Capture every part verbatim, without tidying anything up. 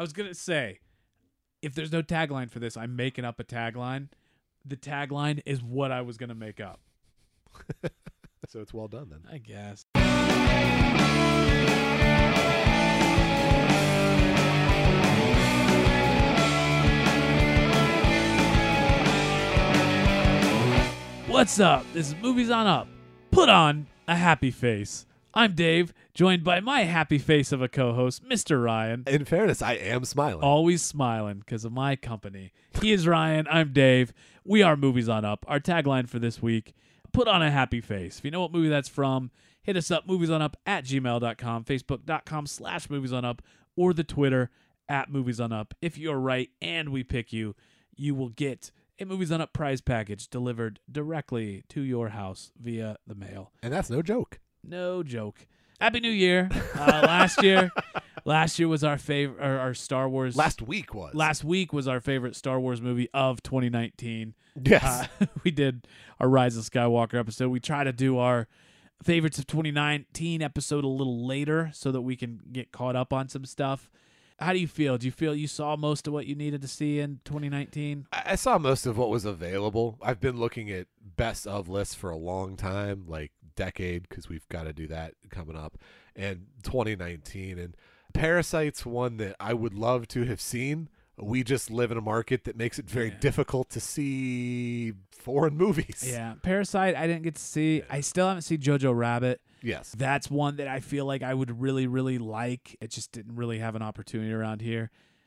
I was going to say, if there's no tagline for this, I'm making up a tagline. The tagline is what I was going to make up. So it's well done then. I guess. What's up? This is Movies on Up. Put on a happy face. I'm Dave, joined by my happy face of a co-host, Mister Ryan. In fairness, I am smiling. Always smiling because of my company. He is Ryan. I'm Dave. We are Movies on Up. Our tagline for this week, put on a happy face. If you know what movie that's from, hit us up, moviesonup at gmail dot com, facebook.com slash moviesonup, or the Twitter at moviesonup. If you're right and we pick you, you will get a Movies on Up prize package delivered directly to your house via the mail. And that's no joke. No joke. Happy New Year. Uh, last year, last year was our favorite, our, our Star Wars. Last week was. Last week was our favorite Star Wars movie of twenty nineteen. Yes. Uh, we did our Rise of Skywalker episode. We try to do our favorites of twenty nineteen episode a little later so that we can get caught up on some stuff. How do you feel? Do you feel you saw most of what you needed to see in twenty nineteen? I saw most of what was available. I've been looking at best of lists for a long time, like decade, because we've got to do that coming up, and twenty nineteen. And Parasite's one that I would love to have seen. We just live in a market that makes it very Yeah. difficult to see foreign movies. Yeah. Parasite, I didn't get to see. I still haven't seen Jojo Rabbit. Yes. That's one that I feel like I would really, really like. It just didn't really have an opportunity around here.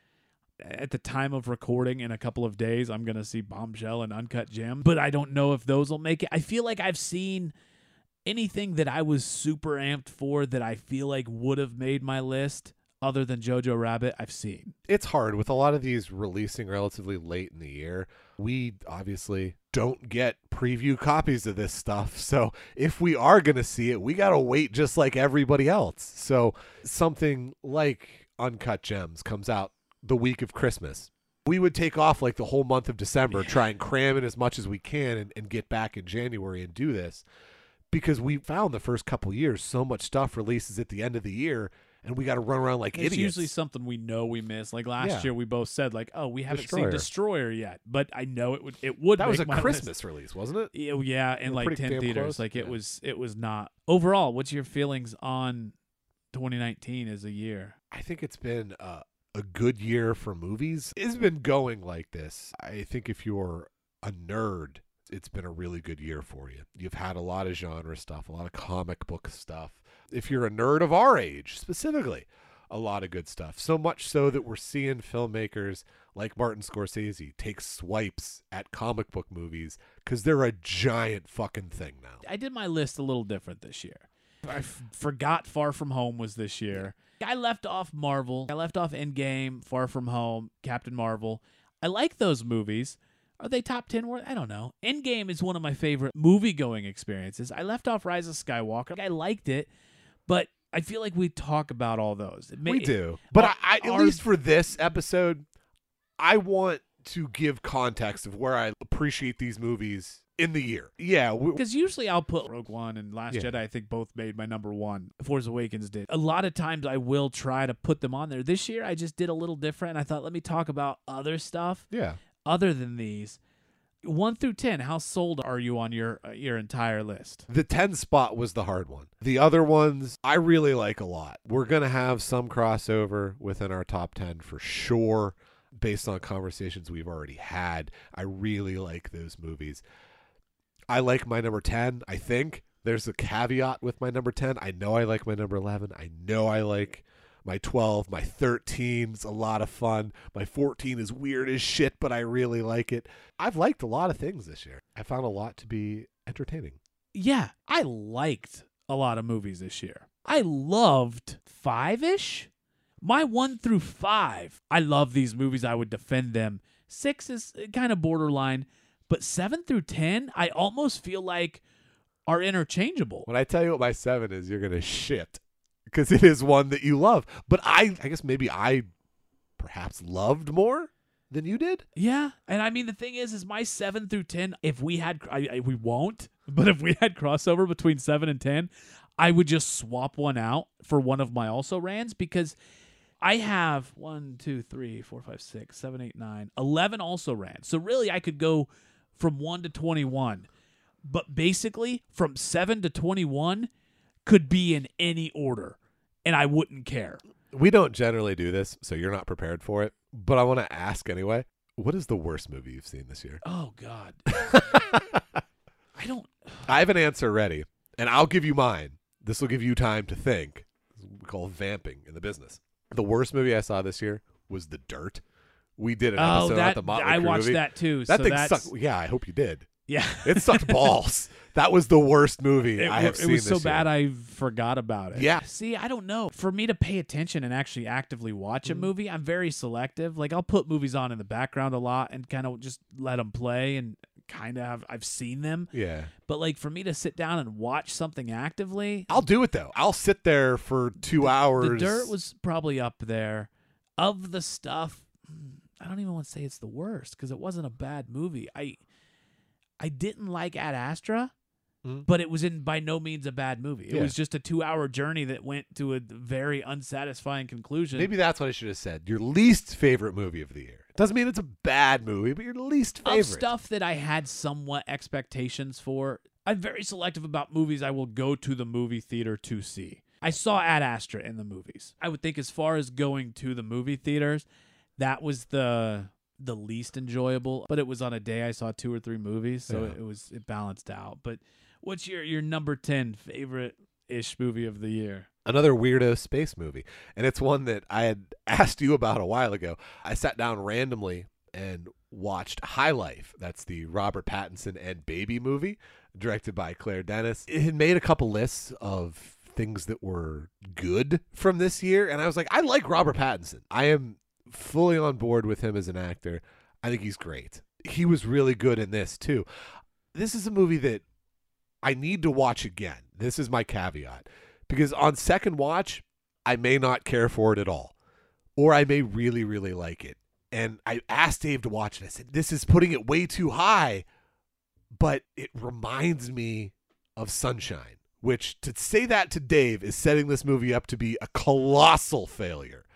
At the time of recording, in a couple of days, I'm going to see Bombshell and Uncut Gems, but I don't know if those will make it. I feel like I've seen anything that I was super amped for that I feel like would have made my list other than Jojo Rabbit, I've seen. It's hard with a lot of these releasing relatively late in the year. We obviously don't get preview copies of this stuff. So if we are going to see it, we got to wait just like everybody else. So something like Uncut Gems comes out the week of Christmas. We would take off like the whole month of December, Yeah. try and cram in as much as we can and, and get back in January and do this. Because we found the first couple years, so much stuff releases at the end of the year, and we got to run around like It's idiots. usually something we know we missed. Like last Yeah. year, we both said like, "Oh, we haven't seen Destroyer. Destroyer yet," but I know it would. It would. That was a make my Christmas list. release, wasn't it? Yeah, yeah, in We're like pretty ten damn theaters. close. Like it Yeah. was. It was not overall. What's your feelings on twenty nineteen as a year? I think it's been uh, a good year for movies. It's been going like this. I think if you're a nerd, it's been a really good year for you. You've had a lot of genre stuff, a lot of comic book stuff. If you're a nerd of our age, specifically, a lot of good stuff. So much so that we're seeing filmmakers like Martin Scorsese take swipes at comic book movies because they're a giant fucking thing now. I did my list a little different this year. I f- forgot Far From Home was this year. I left off Marvel. I left off Endgame, Far From Home, Captain Marvel. I like those movies. Are they top ten worth? I don't know. Endgame is one of my favorite movie-going experiences. I left off Rise of Skywalker. I liked it, but I feel like we talk about all those. It may- We do. But Our- I, I, at our- least for this episode, I want to give context of where I appreciate these movies in the year. Yeah. We, Because usually I'll put Rogue One and Last Yeah. Jedi, I think both made my number one. Force Awakens did. A lot of times I will try to put them on there. This year I just did a little different. I thought, let me talk about other stuff yeah. other than these. One through ten, how sold are you on your uh, your entire list? The ten spot was the hard one. The other ones I really like a lot. We're going to have some crossover within our top ten for sure based on conversations we've already had. I really like those movies. I like my number ten, I think. There's a caveat with my number ten. I know I like my number eleven. I know I like my twelve. My thirteen's a lot of fun. My fourteen is weird as shit, but I really like it. I've liked a lot of things this year. I found a lot to be entertaining. Yeah, I liked a lot of movies this year. I loved five-ish. My one through five, I love these movies. I would defend them. Six is kind of borderline, but seven through ten, I almost feel like are interchangeable. When I tell you what my seven is, you're going to shit because it is one that you love. But I, I guess maybe I perhaps loved more than you did. Yeah, and I mean the thing is, is my seven through ten. If we had, I, I, we won't, but if we had crossover between seven and ten, I would just swap one out for one of my also rans because I have one, two, three, four, five, six, seven, eight, nine, eleven also ran. So really, I could go from one to twenty-one. But basically, from seven to twenty-one could be in any order, and I wouldn't care. We don't generally do this, so you're not prepared for it. But I want to ask anyway, what is the worst movie you've seen this year? Oh, God. I don't... I have an answer ready, and I'll give you mine. This will give you time to think. We call vamping in the business. The worst movie I saw this year was The Dirt. We did an Oh, episode that, about the Motley I Crue watched movie. that too. That so thing that's, sucked. Yeah, I hope you did. Yeah. It sucked balls. That was the worst movie It, I have it seen was so this year. bad I forgot about it. Yeah. See, I don't know. For me to pay attention and actually actively watch a Mhm. movie, I'm very selective. Like, I'll put movies on in the background a lot and kind of just let them play and kind of have, I've seen them. Yeah. But, like, for me to sit down and watch something actively, I'll do it, though. I'll sit there for two hours. The Dirt was probably up there. Of the stuff, I don't even want to say it's the worst because it wasn't a bad movie. I I didn't like Ad Astra, Mhm. but it was in by no means a bad movie. It Yeah. was just a two-hour journey that went to a very unsatisfying conclusion. Maybe that's what I should have said. Your least favorite movie of the year. Doesn't mean it's a bad movie, but your least favorite. Of stuff that I had somewhat expectations for. I'm very selective about movies I will go to the movie theater to see. I saw Ad Astra in the movies. I would think as far as going to the movie theaters, that was the the least enjoyable. But it was on a day I saw two or three movies, so Yeah. it was it balanced out. But what's your your number ten favorite ish movie of the year? Another weirdo space movie. And it's one that I had asked you about a while ago. I sat down randomly and watched High Life. That's the Robert Pattinson and Baby movie, directed by Claire Denis. It had made a couple lists of things that were good from this year, and I was like, I like Robert Pattinson. I am fully on board with him as an actor. I think he's great. He was really good in this, too. This is a movie that I need to watch again. This is my caveat. Because on second watch, I may not care for it at all. Or I may really, really like it. And I asked Dave to watch it. I said, this is putting it way too high. But it reminds me of Sunshine. Which, to say that to Dave is setting this movie up to be a colossal failure.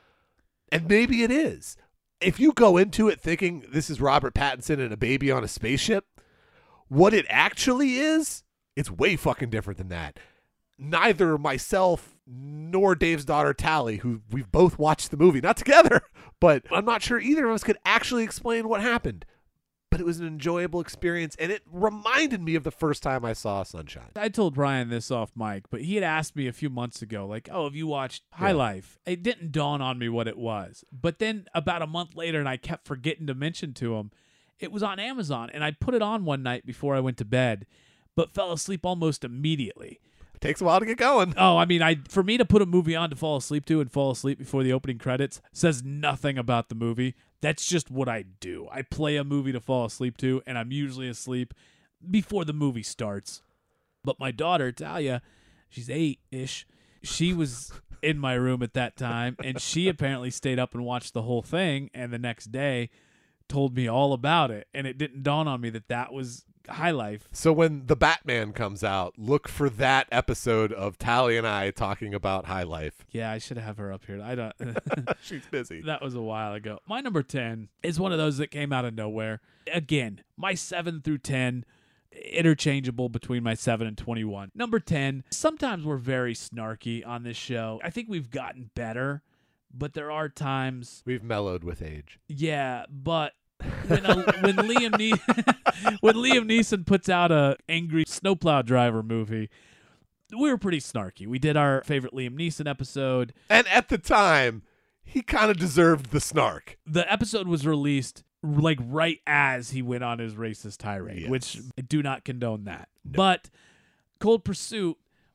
And maybe it is. If you go into it thinking this is Robert Pattinson and a baby on a spaceship, what it actually is, it's way fucking different than that. Neither myself nor Dave's daughter Tally, who we've both watched the movie, not together, but I'm not sure either of us could actually explain what happened. But it was an enjoyable experience, and it reminded me of the first time I saw Sunshine. I told Brian this off mic, but he had asked me a few months ago, like, oh, have you watched High Yeah. Life? It didn't dawn on me what it was. But then about a month later, and I kept forgetting to mention to him, it was on Amazon, and I put it on one night before I went to bed, but fell asleep almost immediately. It takes a while to get going. Oh, I mean, I for me to put a movie on to fall asleep to and fall asleep before the opening credits says nothing about the movie. That's just what I do. I play a movie to fall asleep to, and I'm usually asleep before the movie starts. But my daughter, Talia, she's eight-ish. She was in my room at that time, and she apparently stayed up and watched the whole thing, and the next day told me all about it. And it didn't dawn on me that that was High Life. So when The Batman comes out, look for that episode of Tally and I talking about High Life. Yeah, I should have her up here. I don't. She's busy. That was a while ago. My number ten is one of those that came out of nowhere. Again, my seven through ten, interchangeable between my seven and twenty-one. Number ten, sometimes we're very snarky on this show. I think we've gotten better, but there are times, We've mellowed with age. yeah, but when a, when Liam ne- when Liam Neeson puts out a angry snowplow driver movie, we were pretty snarky. We did our favorite Liam Neeson episode. And at the time, he kind of deserved the snark. The episode was released like right as he went on his racist tirade, Yes. which I do not condone that. But Cold Pursuit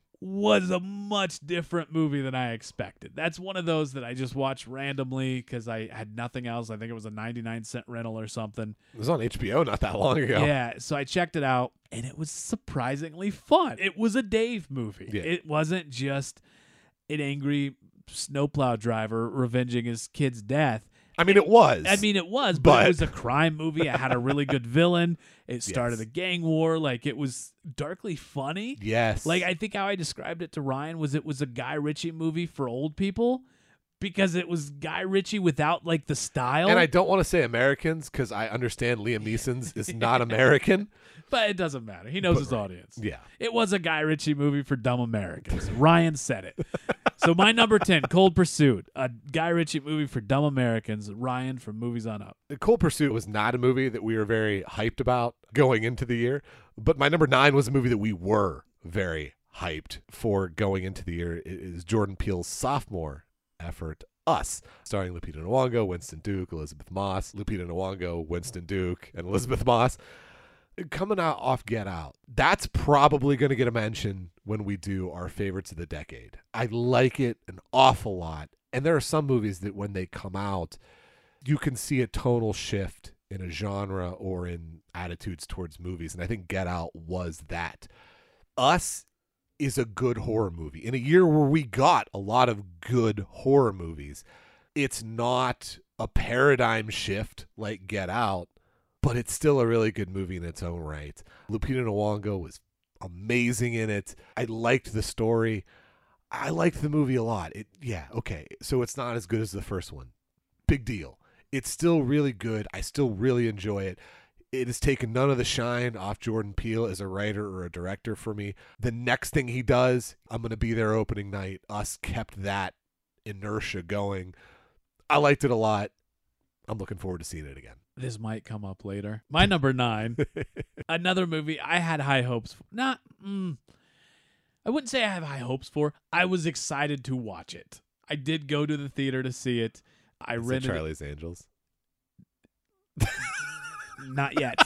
was a much different movie than I expected. That's one of those that I just watched randomly because I had nothing else. I think it was a ninety-nine cent rental or something. It was on H B O not that long ago. Yeah, so I checked it out, and it was surprisingly fun. It was a Dave movie. Yeah. It wasn't just an angry snowplow driver revenging his kid's death. I mean, it was. I mean, it was, but, But- it was a crime movie. It had a really good villain. It started Yes. a gang war. Like, it was darkly funny. yes. Like, I think how I described it to Ryan was it was a Guy Ritchie movie for old people, because it was Guy Ritchie without like the style. And I don't want to say Americans because I understand Liam Neeson's is not American. But it doesn't matter. He knows But his right. audience. Yeah. It was a Guy Ritchie movie for dumb Americans. Ryan said it. So my number ten, Cold Pursuit, a Guy Ritchie movie for dumb Americans. Ryan from Movies on Up. Cold Pursuit was not a movie that we were very hyped about going into the year. But my number nine was a movie that we were very hyped for going into the year. It is Jordan Peele's sophomore effort, Us, starring Lupita Nyong'o, Winston Duke, Elizabeth Moss, Lupita Nyong'o, Winston Duke, and Elizabeth Moss. Coming out off Get Out. That's probably going to get a mention when we do our favorites of the decade. I like it an awful lot. And there are some movies that when they come out, you can see a tonal shift in a genre or in attitudes towards movies. And I think Get Out was that. Us is a good horror movie. In a year where we got a lot of good horror movies, it's not a paradigm shift like Get Out, but it's still a really good movie in its own right. Lupita Nyong'o was amazing in it. I liked the story. I liked the movie a lot. It, yeah, okay. So it's not as good as the first one. Big deal. It's still really good. I still really enjoy it. It has taken none of the shine off Jordan Peele as a writer or a director for me. The next thing he does, I'm going to be there opening night. Us kept that inertia going. I liked it a lot. I'm looking forward to seeing it again. This might come up later. My number nine, another movie I had high hopes for. Not, mm, I wouldn't say I have high hopes for. I was excited to watch it. I did go to the theater to see it. I Is it rented Charlie's Angels? it. Not yet.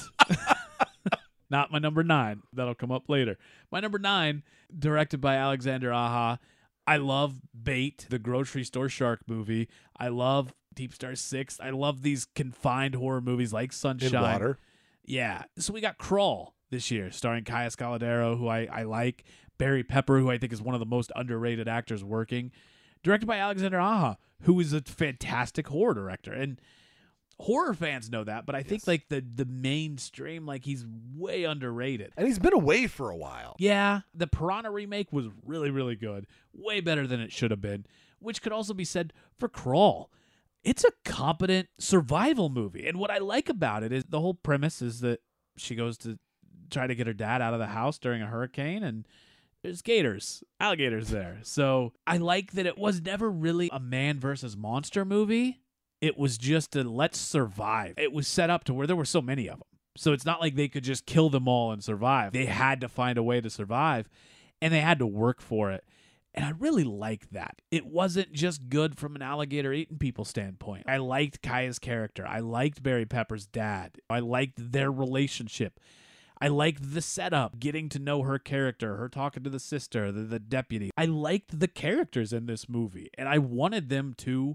Not my number nine. That'll come up later. My number nine, directed by Alexander Aja. I love Bait, the grocery store shark movie. I love Deep Star Six. I love these confined horror movies like Sunshine. In water. Yeah. So we got Crawl this year, starring Kaya Scalodero, who I, I like. Barry Pepper, who I think is one of the most underrated actors working. Directed by Alexander Aja, who is a fantastic horror director. And horror fans know that, but I think Yes. like the, the mainstream, like he's way underrated. And he's been away for a while. Yeah, the Piranha remake was really, really good. Way better than it should have been, which could also be said for Crawl. It's a competent survival movie. And what I like about it is the whole premise is that she goes to try to get her dad out of the house during a hurricane, and there's gators, alligators there. So I like that it was never really a man versus monster movie. It was just a let's survive. It was set up to where there were so many of them. So it's not like they could just kill them all and survive. They had to find a way to survive, and they had to work for it. And I really liked that. It wasn't just good from an alligator eating people standpoint. I liked Kaya's character. I liked Barry Pepper's dad. I liked their relationship. I liked the setup, getting to know her character, her talking to the sister, the, the deputy. I liked the characters in this movie, and I wanted them to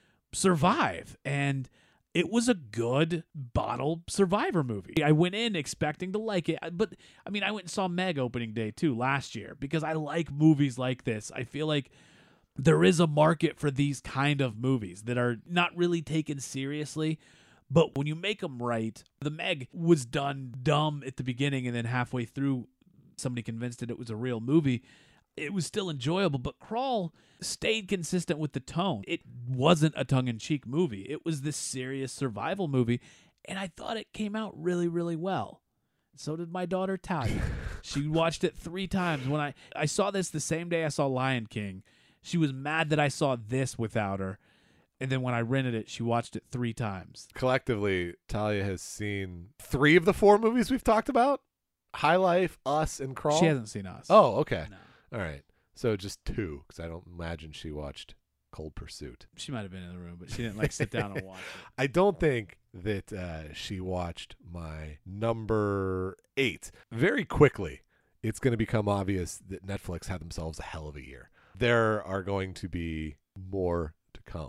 survive. And it was a good bottle survivor movie. I went in expecting to like it, but I mean, I went and saw Meg opening day too last year because I like movies like this. I feel like there is a market for these kind of movies that are not really taken seriously, but when you make them right. The Meg was done dumb at the beginning, and then halfway through, somebody convinced it it was a real movie. It was still enjoyable, but Crawl stayed consistent with the tone. It wasn't a tongue-in-cheek movie. It was this serious survival movie, and I thought it came out really, really well. So did my daughter, Talia. She watched it three times. When I, I saw this the same day I saw Lion King. She was mad that I saw this without her, and then when I rented it, she watched it three times. Collectively, Talia has seen three of the four movies we've talked about. High Life, Us, and Crawl. She hasn't seen Us. Oh, okay. No. All right. So just two, because I don't imagine she watched Cold Pursuit. She might have been in the room, but she didn't like sit down and watch it. I don't think that uh, she watched my number eight. Very quickly, it's going to become obvious that Netflix had themselves a hell of a year. There are going to be more to come.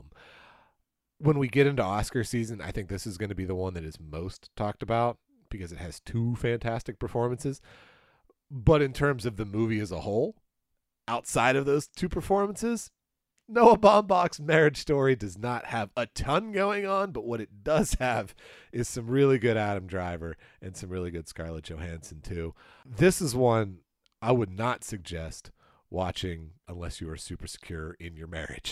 When we get into Oscar season, I think this is going to be the one that is most talked about because it has two fantastic performances. But in terms of the movie as a whole, outside of those two performances, Noah Baumbach's Marriage Story does not have a ton going on, but what it does have is some really good Adam Driver and some really good Scarlett Johansson too. This is one I would not suggest watching unless you are super secure in your marriage.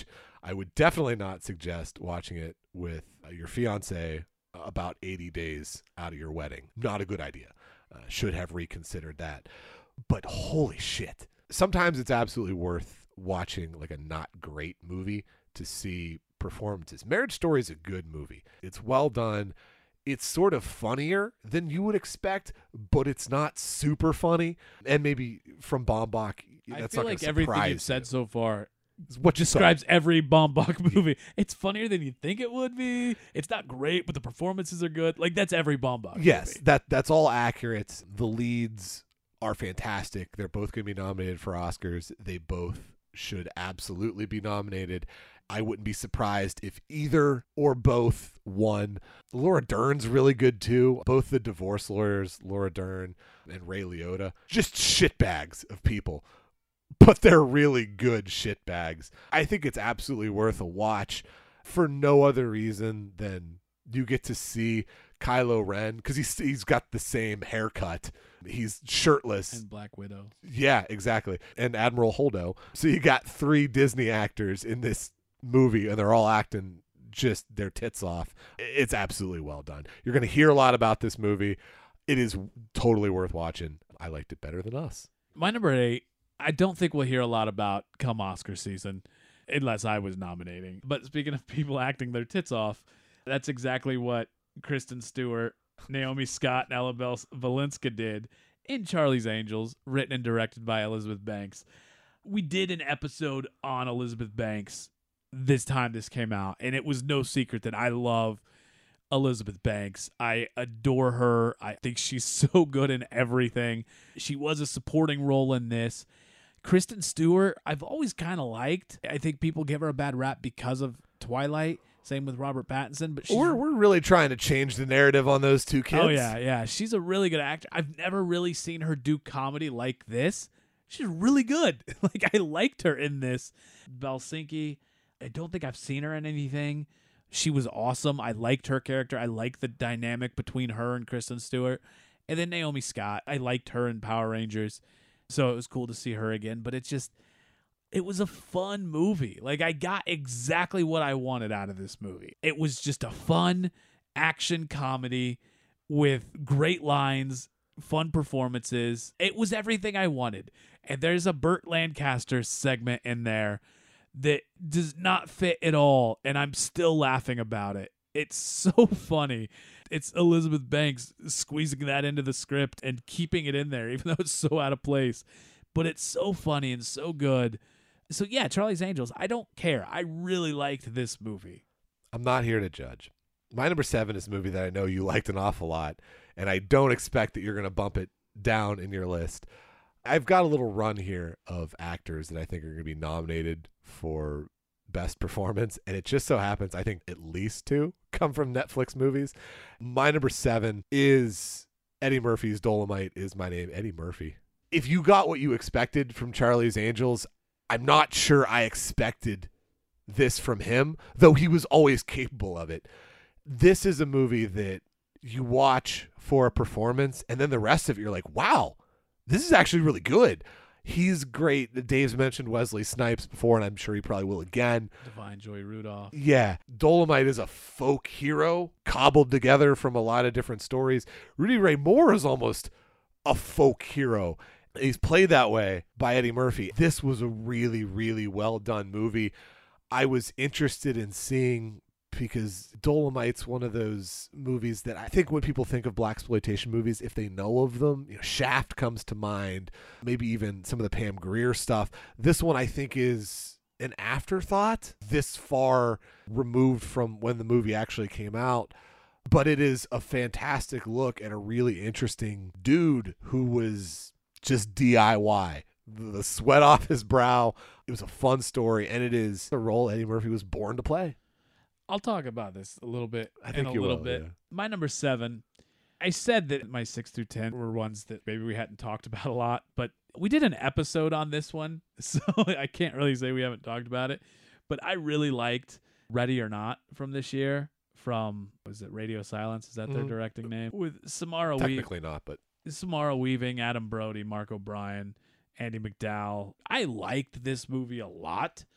I would definitely not suggest watching it with uh, your fiance about eighty days out of your wedding. Not a good idea. Uh, should have reconsidered that. But holy shit. Sometimes it's absolutely worth watching like a not great movie to see performances. Marriage Story is a good movie. It's well done. It's sort of funnier than you would expect, but it's not super funny. And maybe from Baumbach, that's I feel not like gonna everything surprise you've said you. so far It's what you describes every Baumbach movie. It's funnier than you'd think it would be. It's not great, but the performances are good. Like, that's every Baumbach Yes, movie. that that's all accurate. The leads are fantastic. They're both going to be nominated for Oscars. They both should absolutely be nominated. I wouldn't be surprised if either or both won. Laura Dern's really good too. Both the divorce lawyers, Laura Dern and Ray Liotta, just shitbags of people. But they're really good shitbags. I think it's absolutely worth a watch for no other reason than you get to see Kylo Ren, because he's he's got the same haircut. He's shirtless. And Black Widow. Yeah, exactly. And Admiral Holdo. So you got three Disney actors in this movie, and they're all acting just their tits off. It's absolutely well done. You're going to hear a lot about this movie. It is totally worth watching. I liked it better than Us. My number eight, I don't think we'll hear a lot about come Oscar season, unless I was nominating. But speaking of people acting their tits off, that's exactly what Kristen Stewart, Naomi Scott, and Ella Bel- Valenska did in Charlie's Angels, written and directed by Elizabeth Banks. We did an episode on Elizabeth Banks this time this came out, and it was no secret that I love Elizabeth Banks. I adore her. I think she's so good in everything. She was a supporting role in this. Kristen Stewart, I've always kind of liked. I think people give her a bad rap because of Twilight. Same with Robert Pattinson. But she's, We're we're really trying to change the narrative on those two kids. Oh, yeah, yeah. She's a really good actor. I've never really seen her do comedy like this. She's really good. Like, I liked her in this. Belsinki, I don't think I've seen her in anything. She was awesome. I liked her character. I liked the dynamic between her and Kristen Stewart. And then Naomi Scott. I liked her in Power Rangers. So it was cool to see her again. But it's just, it was a fun movie. Like, I got exactly what I wanted out of this movie. It was just a fun action comedy with great lines, fun performances. It was everything I wanted. And there's a Burt Lancaster segment in there that does not fit at all, and I'm still laughing about it. It's so funny. It's Elizabeth Banks squeezing that into the script and keeping it in there, even though it's so out of place. But it's so funny and so good. So yeah, Charlie's Angels, I don't care. I really liked this movie. I'm not here to judge. My number seven is a movie that I know you liked an awful lot, and I don't expect that you're going to bump it down in your list. I've got a little run here of actors that I think are going to be nominated for best performance, and it just so happens I think at least two come from Netflix movies. My number seven is Eddie Murphy's Dolomite Is My Name. Eddie Murphy. If you got what you expected from Charlie's Angels, I'm not sure I expected this from him, though he was always capable of it. This is a movie that you watch for a performance, and then the rest of it, you're like, wow, this is actually really good. He's great. Dave's mentioned Wesley Snipes before, and I'm sure he probably will again. Divine Joy Rudolph. Yeah. Dolomite is a folk hero cobbled together from a lot of different stories. Rudy Ray Moore is almost a folk hero. He's played that way by Eddie Murphy. This was a really, really well done movie. I was interested in seeing, because Dolomite's one of those movies that I think when people think of blaxploitation movies, if they know of them, you know, Shaft comes to mind, maybe even some of the Pam Grier stuff. This one I think is an afterthought, this far removed from when the movie actually came out. But it is a fantastic look at a really interesting dude who was just D I Y. The sweat off his brow. It was a fun story, and it is a role Eddie Murphy was born to play. I'll talk about this a little bit I think in a you little will, bit. yeah. My number seven, I said that my six through ten were ones that maybe we hadn't talked about a lot, but we did an episode on this one, so I can't really say we haven't talked about it. But I really liked Ready or Not from this year, from, was it Radio Silence? Is that their Mhm. directing name? With Samara Weaving. Technically not, but Samara Weaving, Adam Brody, Mark O'Brien, Andy McDowell. I liked this movie a lot.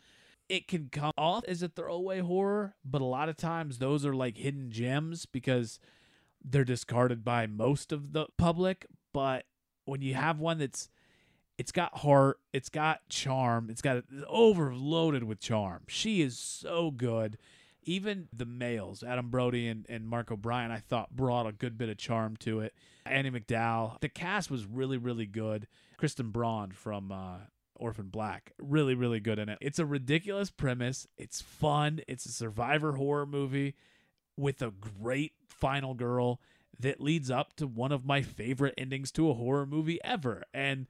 it can come off as a throwaway horror, but a lot of times those are like hidden gems because they're discarded by most of the public. But when you have one that's, it's got heart, it's got charm, it's got it's overloaded with charm. She is so good. Even the males, Adam Brody and, and Mark O'Brien, I thought brought a good bit of charm to it. Annie McDowell. The cast was really, really good. Kristen Braun from uh, Orphan Black, really, really good in it. It's a ridiculous premise. It's fun. It's a survivor horror movie with a great final girl that leads up to one of my favorite endings to a horror movie ever. And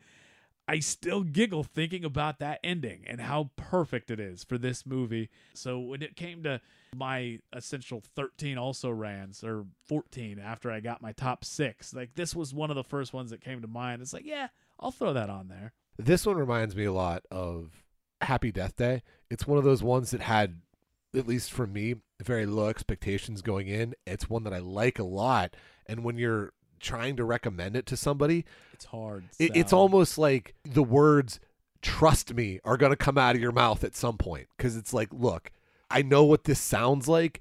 I still giggle thinking about that ending and how perfect it is for this movie. So when it came to my essential thirteen also rans, or fourteen after I got my top six, like this was one of the first ones that came to mind. It's like, yeah, I'll throw that on there. This one reminds me a lot of Happy Death Day. It's one of those ones that had, at least for me, very low expectations going in. It's one that I like a lot. And when you're trying to recommend it to somebody, it's hard. It, it's almost like the words "trust me" are going to come out of your mouth at some point, because it's like, look, I know what this sounds like,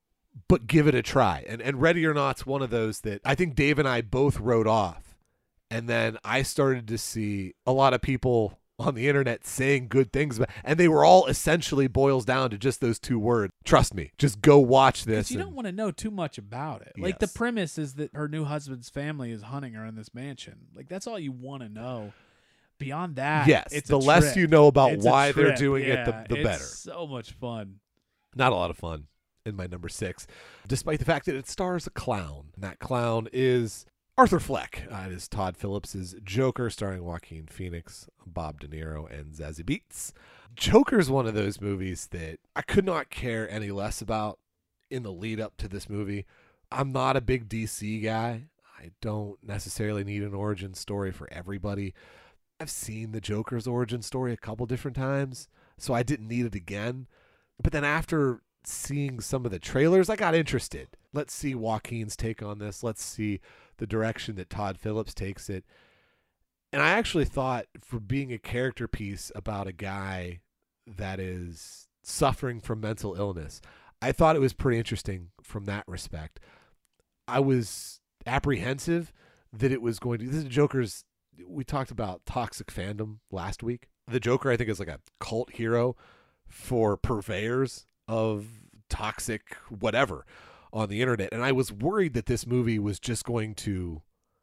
but give it a try. And and Ready or Not's one of those that I think Dave and I both wrote off, and then I started to see a lot of people on the internet saying good things about, and they were all essentially boils down to just those two words: trust me, just go watch this. You and, don't want to know too much about it. Like, yes. the premise is that her new husband's family is hunting her in this mansion. Like, that's all you want to know. Beyond that, yes, it's the a less trip. you know about It's a why they're trip. doing Yeah, it, the, the it's better. So much fun. Not a lot of fun in my number six, despite the fact that it stars a clown. And that clown is Arthur Fleck. Uh, it is Todd Phillips' Joker, starring Joaquin Phoenix, Bob De Niro, and Zazie Beetz. Joker's one of those movies that I could not care any less about in the lead up to this movie. I'm not a big D C guy. I don't necessarily need an origin story for everybody. I've seen the Joker's origin story a couple different times, so I didn't need it again. But then after seeing some of the trailers, I got interested. Let's see Joaquin's take on this. Let's see the direction that Todd Phillips takes it. And I actually thought, for being a character piece about a guy that is suffering from mental illness, I thought it was pretty interesting from that respect. I was apprehensive that it was going to... This is Joker's... We talked about toxic fandom last week. The Joker, I think, is like a cult hero for purveyors of toxic whatever on the internet. And I was worried that this movie was just going to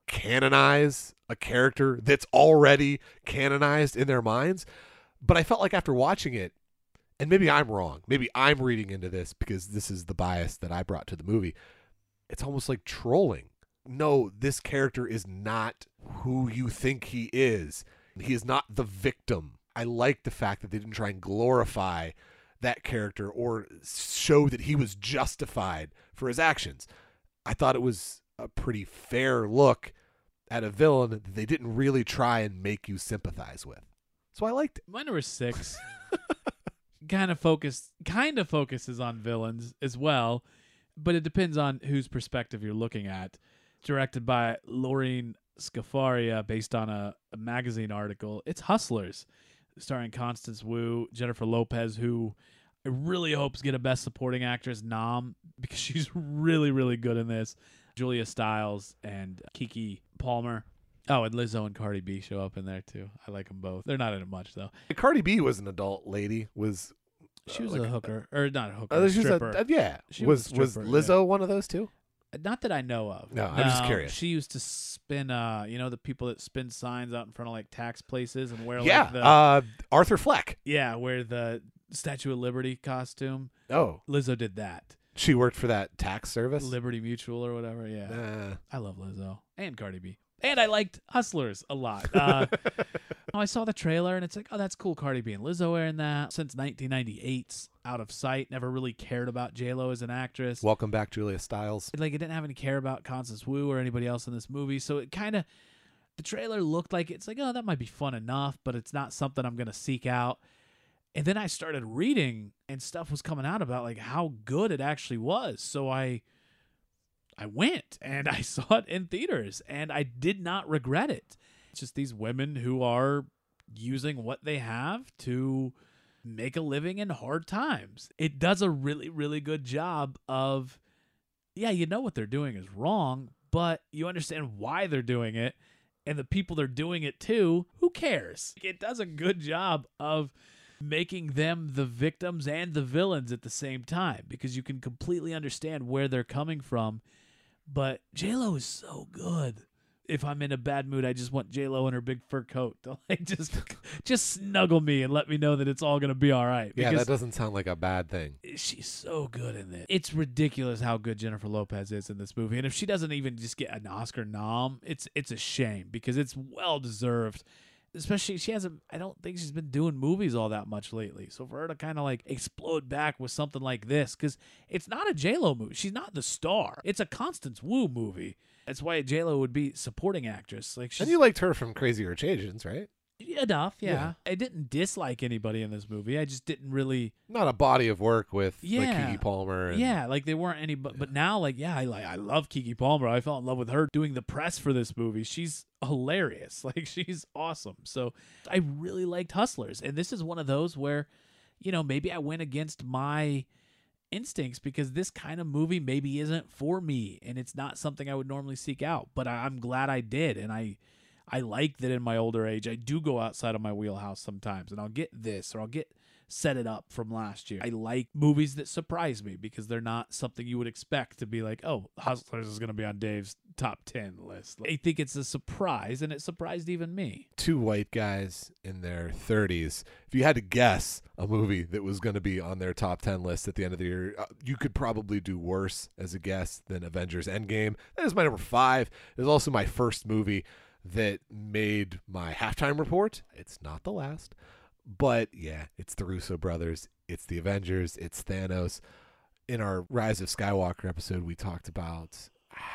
canonize a character that's already canonized in their minds. But I felt like after watching it, and maybe I'm wrong, maybe I'm reading into this because this is the bias that I brought to the movie, it's almost like trolling. No, this character is not who you think he is. He is not the victim. I like the fact that they didn't try and glorify that character or show that he was justified for his actions. I thought it was a pretty fair look at a villain that they didn't really try and make you sympathize with. So I liked it. My number six kind of focus, kind of focuses on villains as well, but it depends on whose perspective you're looking at. Directed by Lorene Scafaria, based on a, a magazine article. It's Hustlers, starring Constance Wu, Jennifer Lopez, who I really hope get a Best Supporting Actress nom because she's really, really good in this. Julia Stiles and Keke Palmer. Oh, and Lizzo and Cardi B show up in there too. I like them both. They're not in it much though. Cardi B was an adult lady. Was she was uh, like a hooker or not a hooker? Uh, a she was stripper. a, uh, yeah. She was was a was stripper, Lizzo one of those too? Not that I know of. No, I'm just curious. She used to spin, uh, you know, the people that spin signs out in front of like tax places and wear Yeah, like the uh, Arthur Fleck. yeah, wear the Statue of Liberty costume. Oh, Lizzo did that. she worked for that tax service. Liberty Mutual or whatever. Yeah, Nah. I love Lizzo and Cardi B, and I liked Hustlers a lot. Uh, I saw the trailer and it's like, oh, that's cool. Cardi B and Lizzo wearing that since nineteen ninety-eight. Out of sight. Never really cared about J-Lo as an actress. Welcome back, Julia Stiles. Like, it didn't have any care about Constance Wu or anybody else in this movie. So it kind of, the trailer looked like it's like, oh, that might be fun enough, but it's not something I'm going to seek out. And then I started reading and stuff was coming out about like how good it actually was. So I, I went and I saw it in theaters and I did not regret it. It's just these women who are using what they have to make a living in hard times. It does a really, really good job of, yeah, you know what they're doing is wrong, but you understand why they're doing it, and the people they're doing it to, who cares? It does a good job of making them the victims and the villains at the same time, because you can completely understand where they're coming from. But J-Lo is so good. If I'm in a bad mood, I just want J-Lo in her big fur coat to like just just snuggle me and let me know that it's all going to be all right. Yeah, that doesn't sound like a bad thing. She's so good in this. It's ridiculous how good Jennifer Lopez is in this movie. And if she doesn't even just get an Oscar nom, it's it's a shame, because it's well deserved. Especially, she hasn't, I don't think she's been doing movies all that much lately. So for her to kind of like explode back with something like this, because it's not a J-Lo movie. She's not the star. It's a Constance Wu movie. That's why J-Lo would be supporting actress. Like, she's, and you liked her from Crazy Rich Asians, right? Enough, yeah. Yeah. I didn't dislike anybody in this movie. I just didn't really. Not a body of work with Yeah. like Keke Palmer. And, Yeah, like they weren't any. But, but now, like, yeah, I like I love Keke Palmer. I fell in love with her doing the press for this movie. She's hilarious. Like, she's awesome. So I really liked Hustlers, and this is one of those where, you know, maybe I went against my instincts, because this kind of movie maybe isn't for me, and it's not something I would normally seek out. But I, I'm glad I did, and I. I like that in my older age, I do go outside of my wheelhouse sometimes, and I'll get this, or I'll get Set It Up from last year. I like movies that surprise me, because they're not something you would expect to be like, oh, Hustlers is going to be on Dave's top ten list. I think it's a surprise, and it surprised even me. Two white guys in their thirties. If you had to guess a movie that was going to be on their top ten list at the end of the year, uh, you could probably do worse as a guess than Avengers Endgame. That is my number five. It was also my first movie that made my halftime report. It's not the last, but yeah, it's the Russo brothers, it's the Avengers, it's Thanos. In our Rise of Skywalker episode, we talked about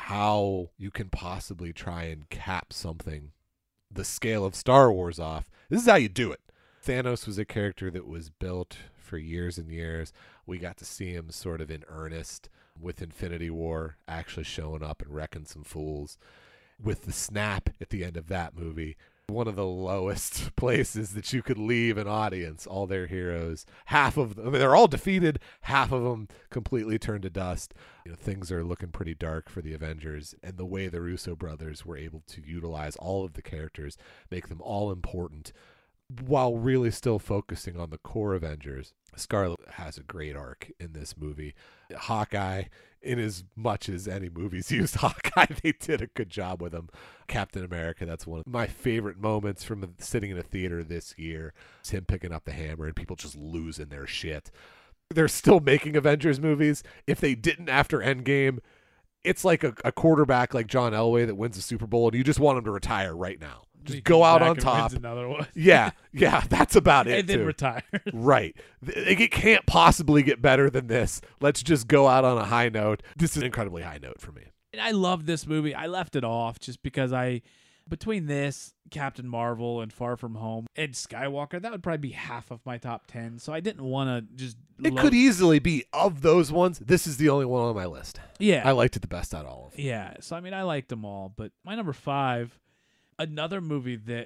how you can possibly try and cap something the scale of Star Wars off. This is how you do it. Thanos was a character that was built for years and years. We got to see him sort of in earnest with Infinity War, actually showing up and wrecking some fools. With the snap at the end of that movie, one of the lowest places that you could leave an audience, all their heroes, half of them, I mean, they're all defeated, half of them completely turned to dust. You know, things are looking pretty dark for the Avengers, and the way the Russo brothers were able to utilize all of the characters, make them all important, while really still focusing on the core Avengers. Scarlet has a great arc in this movie. Hawkeye, in as much as any movies used Hawkeye, they did a good job with him. Captain America, that's one of my favorite moments from sitting in a theater this year. It's him picking up the hammer and people just losing their shit. They're still making Avengers movies. If they didn't after Endgame, it's like a, a quarterback like John Elway that wins the Super Bowl, and you just want him to retire right now. Just go out on top. Another one. Yeah, yeah, that's about it. And then too. retire. Right. It can't possibly get better than this. Let's just go out on a high note. This is an incredibly high note for me. And I love this movie. I left it off just because I, between this, Captain Marvel, and Far From Home, and Skywalker, that would probably be half of my top ten. So I didn't want to just. It lo- could easily be, of those ones, this is the only one on my list. Yeah. I liked it the best out of all of them. Yeah. So, I mean, I liked them all. But my number five, another movie that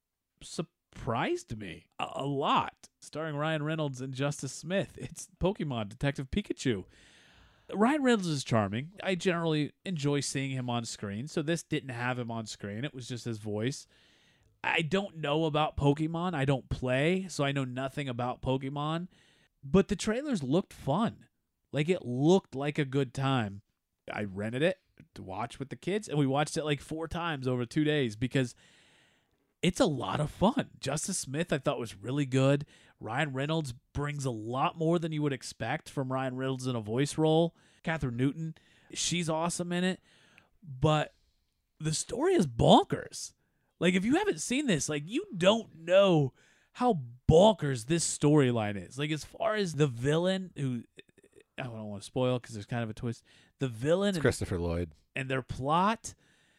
surprised me a, a lot, starring Ryan Reynolds and Justice Smith. It's Pokemon Detective Pikachu. Ryan Reynolds is charming. I generally enjoy seeing him on screen, so this didn't have him on screen. It was just his voice. I don't know about Pokemon. I don't play, so I know nothing about Pokemon. But the trailers looked fun. Like, it looked like a good time. I rented it to watch with the kids, and we watched it like four times over two days because it's a lot of fun. Justice Smith, I thought, was really good. Ryan Reynolds brings a lot more than you would expect from Ryan Reynolds in a voice role. Catherine Newton, she's awesome in it. But the story is bonkers. Like, if you haven't seen this, like, you don't know how bonkers this storyline is. Like, as far as the villain, who I don't want to spoil because there's kind of a twist. The villain It's and, Christopher Lloyd. and their plot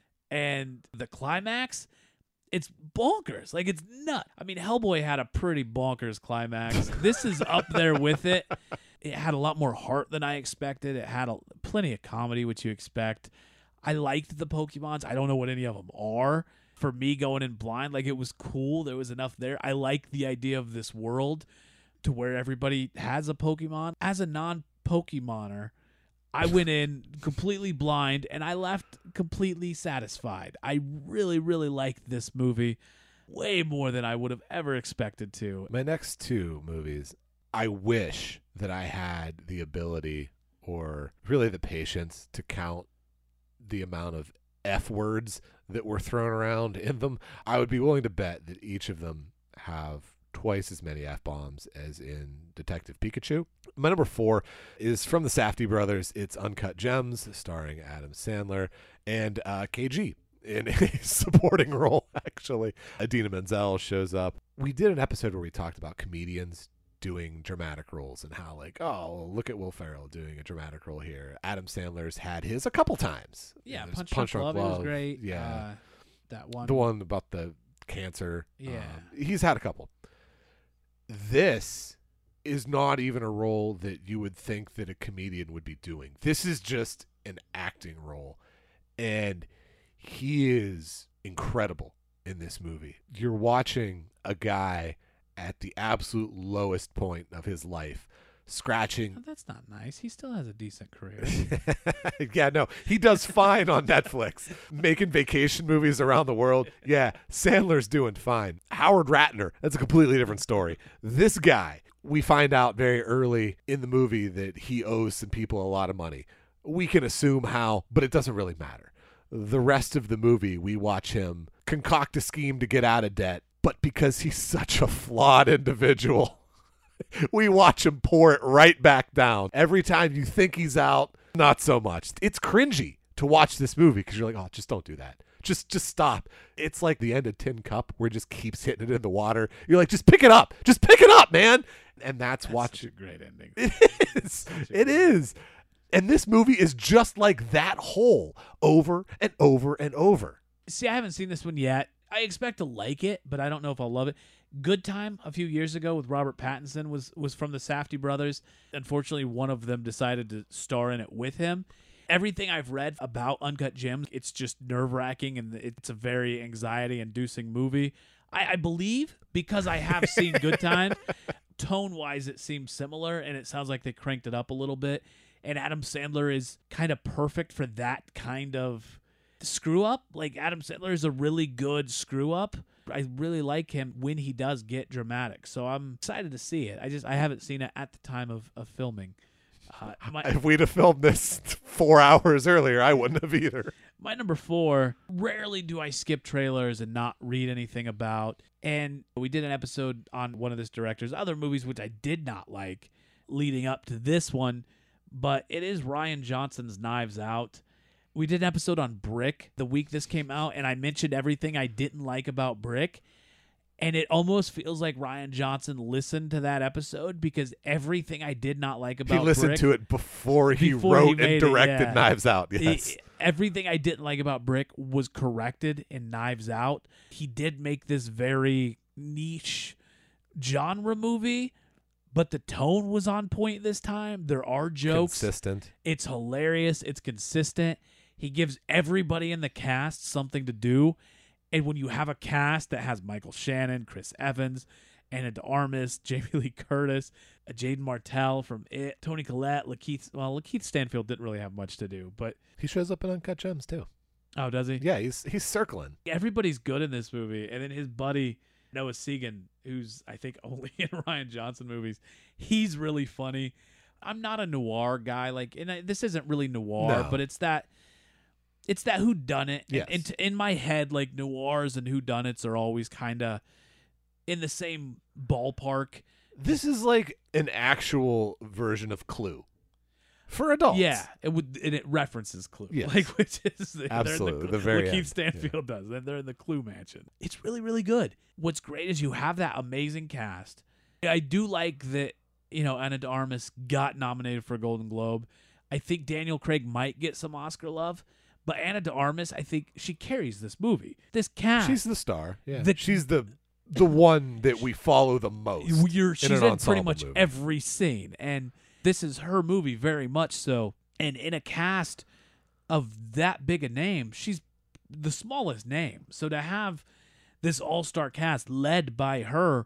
and the climax, it's bonkers. Like, it's nuts. I mean, Hellboy had a pretty bonkers climax. This is up there with it. It had a lot more heart than I expected. It had a, plenty of comedy, which you expect. I liked the Pokemons. I don't know what any of them are. For me, going in blind, like, it was cool. There was enough there. I like the idea of this world. to where everybody has a Pokemon. As a non-Pokemoner, I went in completely blind, and I left completely satisfied. I really, really liked this movie way more than I would have ever expected to. My next two movies, I wish that I had the ability or really the patience to count the amount of F words that were thrown around in them. I would be willing to bet that each of them have twice as many F-bombs as in Detective Pikachu. My number four is from the Safdie brothers. It's Uncut Gems, starring Adam Sandler and uh, K G in a supporting role, actually. Idina Menzel shows up. We did an episode where we talked about comedians doing dramatic roles and how, like, oh, look at Will Ferrell doing a dramatic role here. Adam Sandler's had his a couple times. Yeah, There's Punch, Punch Drunk Drunk Love, Love. it was great. Yeah. Uh, that one. The one about the cancer. Yeah. Um, he's had a couple. This is not even a role that you would think that a comedian would be doing. This is just an acting role. And he is incredible in this movie. You're watching a guy at the absolute lowest point of his life, scratching. Oh, that's not nice. He still has a decent career. Yeah, no, he does fine on Netflix, making vacation movies around the world. Yeah, Sandler's doing fine. Howard Ratner, that's a completely different story. This guy, we find out very early in the movie that he owes some people a lot of money. We can assume how, but it doesn't really matter. The rest of the movie, we watch him concoct a scheme to get out of debt, but because he's such a flawed individual, we watch him pour it right back down. Every time you think he's out, not so much. It's cringy to watch this movie because you're like, oh, just don't do that. Just just stop. It's like the end of Tin Cup where it just keeps hitting it in the water. You're like, just pick it up. Just pick it up, man. And that's, That's watching. such a great ending. It is. It is. And this movie is just like that hole over and over and over. See, I haven't seen this one yet. I expect to like it, but I don't know if I'll love it. Good Time a few years ago with Robert Pattinson was was from the Safdie brothers. Unfortunately, one of them decided to star in it with him. Everything I've read about Uncut Gems, it's just nerve-wracking, and it's a very anxiety-inducing movie. I, I believe, because I have seen Good Time, tone-wise it seems similar, and it sounds like they cranked it up a little bit. And Adam Sandler is kind of perfect for that kind of screw-up. Like, Adam Sandler is a really good screw-up. I really like him when he does get dramatic. So I'm excited to see it. I just I haven't seen it at the time of, of filming. Uh, my, If we'd have filmed this four hours earlier, I wouldn't have either. my number four, rarely do I skip trailers and not read anything about. And we did an episode on one of this director's other movies, which I did not like leading up to this one. But it is Rian Johnson's Knives Out. We did an episode on Brick the week this came out, and I mentioned everything I didn't like about Brick. And it almost feels like Rian Johnson listened to that episode because everything I did not like about He listened Brick, to it before he Before he wrote made and it, directed yeah. Knives Out. i- Yes. everything I didn't like about Brick was corrected in Knives Out. He did make this very niche genre movie, but the tone was on point this time. There are jokes. Consistent. It's hilarious. It's consistent. He gives everybody in the cast something to do. And when you have a cast that has Michael Shannon, Chris Evans, Anna de Armas, Jamie Lee Curtis, uh, Jaden Martell from It, Toni Collette, Lakeith. Well, Lakeith Stanfield didn't really have much to do, but He shows up in Uncut Gems too. oh, does he? Yeah, he's he's circling. Everybody's good in this movie, and then his buddy Noah Segan, who's I think only in Rian Johnson movies, he's really funny. I'm not a noir guy, like, and I, this isn't really noir, No. but it's that. It's that whodunit. Yes. And, and t- in my head, like, noirs and whodunits are always kind of in the same ballpark. This is like an actual version of Clue for adults. Yeah, it would, and it references Clue. Yes. Like, which is they're in Absolutely, The, the very Lakeith end. Stanfield does. Then they're in the Clue mansion. It's really, really good. What's great is you have that amazing cast. I do like that. You know, Anna de Armas got nominated for a Golden Globe. I think Daniel Craig might get some Oscar love. But Anna de Armas, I think she carries this movie. This cast. She's the star. Yeah. The- she's the the one that we follow the most. You're, she's an in, pretty ensemble much movie. every scene. And this is her movie very much so. And in a cast of that big a name, she's the smallest name. So to have this all-star cast led by her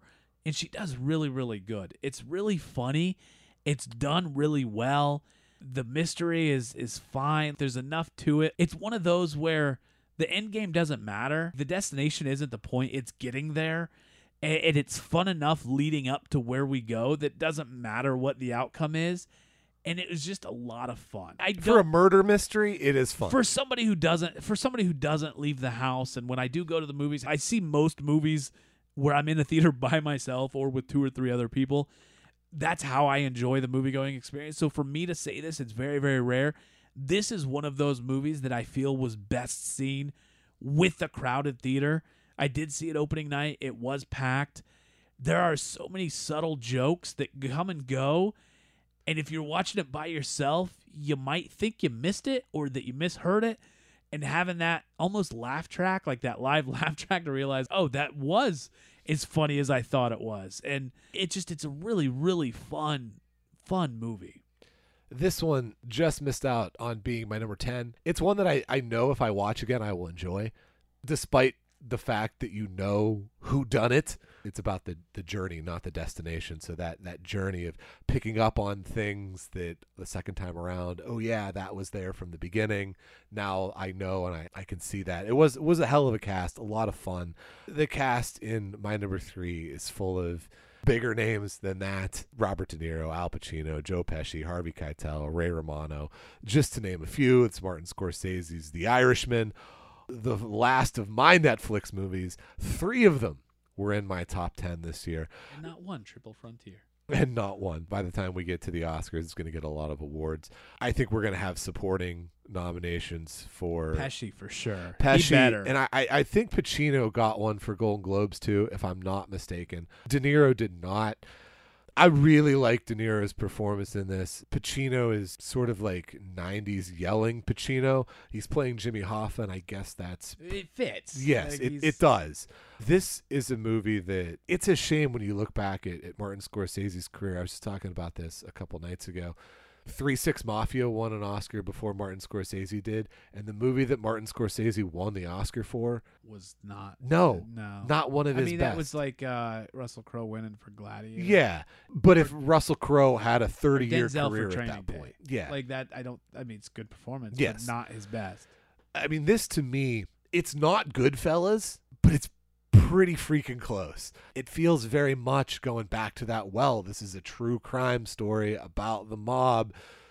and she does really, really good. It's really funny. It's done really well. The mystery is is fine. There's enough to it. It's one of those where the end game doesn't matter. The destination isn't the point. It's getting there. And, and it's fun enough leading up to where we go that doesn't matter what the outcome is. And it was just a lot of fun. I For a murder mystery, it is fun. For somebody who doesn't for somebody who doesn't leave the house, and when I do go to the movies, I see most movies where I'm in a theater by myself or with two or three other people. That's how I enjoy the movie-going experience. So for me to say this, it's very, very rare. This is one of those movies that I feel was best seen with a crowded theater. I did see it opening night. It was packed. There are so many subtle jokes that come and go. And if you're watching it by yourself, you might think you missed it or that you misheard it. And having that almost laugh track, like that live laugh track to realize, oh, that was as funny as I thought it was. And it just, it's a really, really fun, fun movie. This one just missed out on being my number ten. It's one that I, I know if I watch again, I will enjoy, despite the fact that you know who done it. It's about the, the journey, not the destination. So that, that journey of picking up on things that the second time around, oh yeah, that was there from the beginning. Now I know, and I, I can see that. It was, it was a hell of a cast, a lot of fun. The cast in my number three is full of bigger names than that. Robert De Niro, Al Pacino, Joe Pesci, Harvey Keitel, Ray Romano, just to name a few. It's Martin Scorsese's The Irishman. The last of my Netflix movies, three of them were in my top ten this year. And not one, Triple Frontier. And not one. By the time we get to the Oscars, it's going to get a lot of awards. I think we're going to have supporting nominations for Pesci for sure. Pesci, He better. and I, I think Pacino got one for Golden Globes too, if I'm not mistaken. De Niro did not. I really like De Niro's performance in this. Pacino is sort of like nineties yelling Pacino. He's playing Jimmy Hoffa, and I guess that's... It fits. Yes, Like, it, he's- it does. This is a movie that... It's a shame when you look back at, at Martin Scorsese's career. I was just talking about this a couple nights ago. three six Mafia won an Oscar before Martin Scorsese did, and the movie that Martin Scorsese won the Oscar for was not. No, no, not one of I his mean, best. that was like uh, Russell Crowe winning for Gladiator. Yeah, but if Russell Crowe had a thirty-year Denzel for career at Training that Day. point, yeah, like that. I don't. I mean, it's good performance. Yes. but not his best. I mean, this to me, it's not Goodfellas, but it's pretty freaking close. It feels very much going back to that well. This is a true crime story about the mob,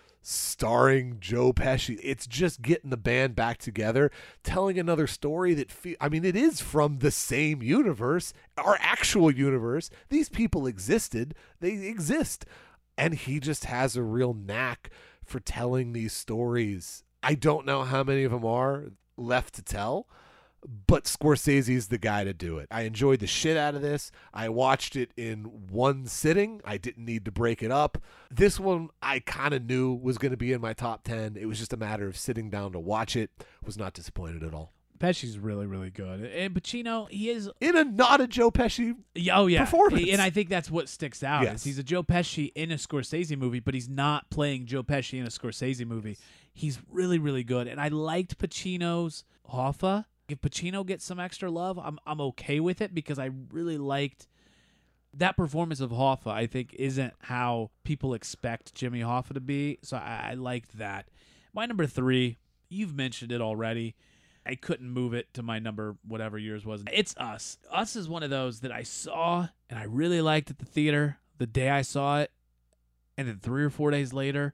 starring Joe Pesci. It's just getting the band back together, telling another story that fe- I mean, it is from the same universe, our actual universe. These people existed. They exist. And he just has a real knack for telling these stories. I don't know how many of them are left to tell, but Scorsese's the guy to do it. I enjoyed the shit out of this. I watched it in one sitting. I didn't need to break it up. This one I kind of knew was going to be in my top ten. It was just a matter of sitting down to watch it. Was not disappointed at all. Pesci's really, really good, and Pacino, he is. In a not a Joe Pesci Yeah, oh yeah, performance. and I think that's what sticks out. Yes. Is he's a Joe Pesci in a Scorsese movie, but he's not playing Joe Pesci in a Scorsese movie. He's really, really good, and I liked Pacino's Hoffa. If Pacino gets some extra love, I'm I'm okay with it because I really liked that performance of Hoffa. I think isn't how people expect Jimmy Hoffa to be, so I, I liked that. My number three, you've mentioned it already. I couldn't move it to my number whatever yours was. It's Us. Us is one of those that I saw and I really liked at the theater the day I saw it, and then three or four days later,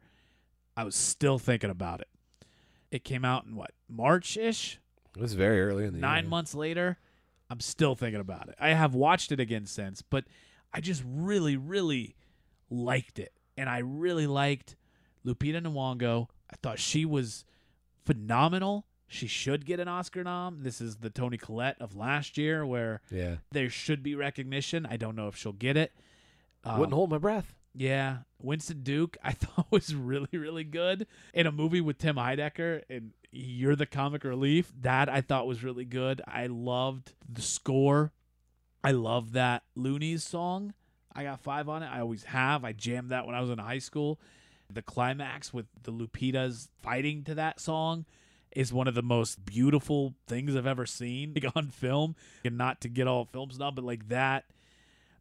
I was still thinking about it. It came out in what, March-ish? It was very early in the Nine year. months later, I'm still thinking about it. I have watched it again since, but I just really, really liked it. And I really liked Lupita Nyong'o. I thought she was phenomenal. She should get an Oscar nom. This is the Toni Collette of last year where Yeah. there should be recognition. I don't know if she'll get it. Um, Wouldn't hold my breath. Yeah. Winston Duke, I thought was really, really good in a movie with Tim Heidecker, and you're the comic relief. That I thought was really good. I loved the score. I love that Looney's song. I got five on it. I always have. I jammed that when I was in high school. The climax with the Lupitas fighting to that song is one of the most beautiful things I've ever seen, like, on film. And not to get all film snob, but like that.